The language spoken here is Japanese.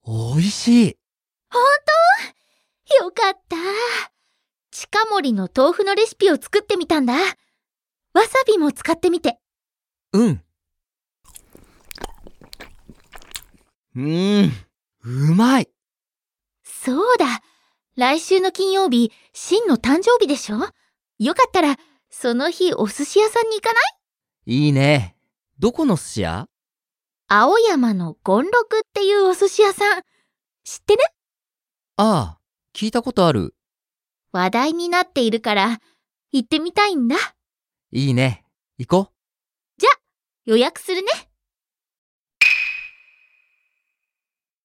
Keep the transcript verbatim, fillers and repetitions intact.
おいしい。 ほんと？よかった。近森の豆腐のレシピを作ってみたんだ。わさびも使ってみて。 うん。うーん、うまい。 そうだ。来週の金曜日、シンの誕生日でしょ？よかったら、その日お寿司屋さんに行かない？ いいね。どこの寿司屋？ 青山の権六っていうお寿司屋さん。知ってる？ ああ、聞いたことある。 話題になっているから、行ってみたいんだ。 いいね。行こう。 じゃ、予約するね。